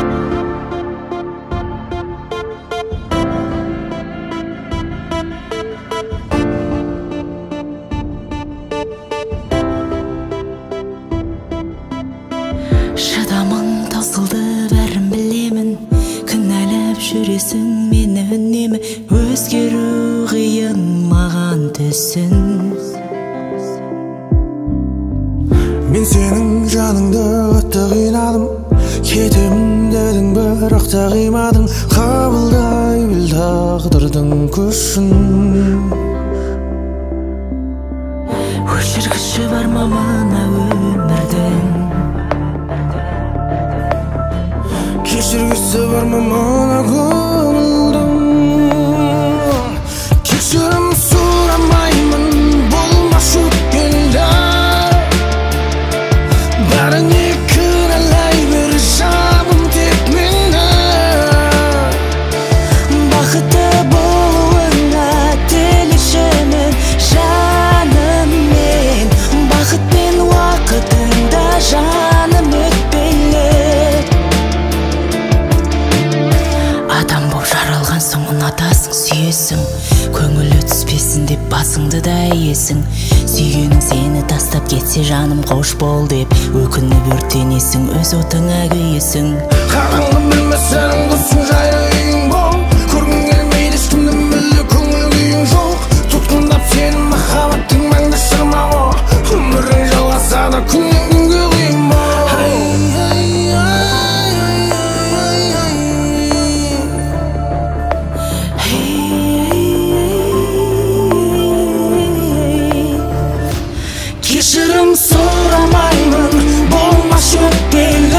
Шыдамың таусылды, бәрін білемін. Кінәлап жүресің мені үнемі. Өзгеру қиын маған түсін. Мен сенің жаныңды қатты қинадым, кетемін дедің бірақ та қимадың. Қабылдай біл тағдырдың күшін. Өшіргіші бар ма мына өмірдің? Кешіргісі бар ма мына көңілдің? Кешірім сұрамаймын, болмас өткенді. Бәріне кінәлай бер, жаным тек мені. Бақытты болуыңа тілешімін, жаным мен. Бақыт пен уақытыңда жаным өтпелі. Адам боп жаралған соң ұнатасың, сүйесің. Көңілі түспесін деп басыңды да иесің. Сүйгенің сені тастап кетсе жаным қош бол деп өкініп өртенесің, өз отыңа күйесің. Қараңғы білмес сенің досың жайлы үйің бол. Көргің келмейді ешкімді мүлде көңіл күйің жоқ. Тұтқындап сенің махаббаттың мәңгі шырмауы. Өмірің жалғаса да күннен күнге қиын бол. Кешірім сұрамаймын, болмас өтпелі.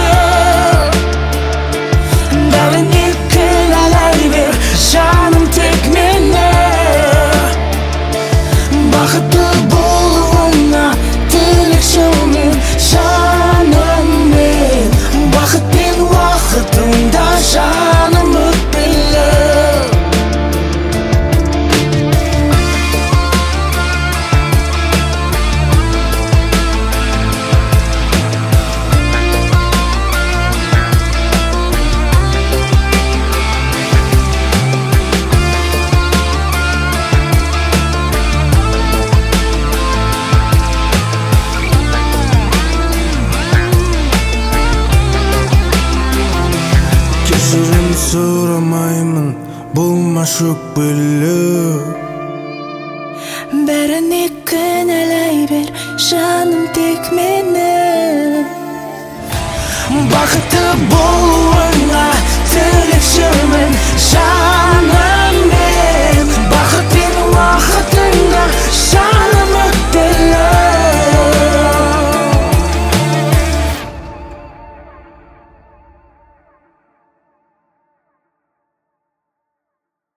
Бәріне кінәлай бер, жаным тек мені. Бақытты болуыңа тілекшімін, жаным мен. Бақыт пен уақытыңда жаным өтпелі. Кешірім сұрамаймын, болмас өкпелі. Бәріне кінәлай бер, жаным тек мені. Бақытты болуыңа тілекшімін,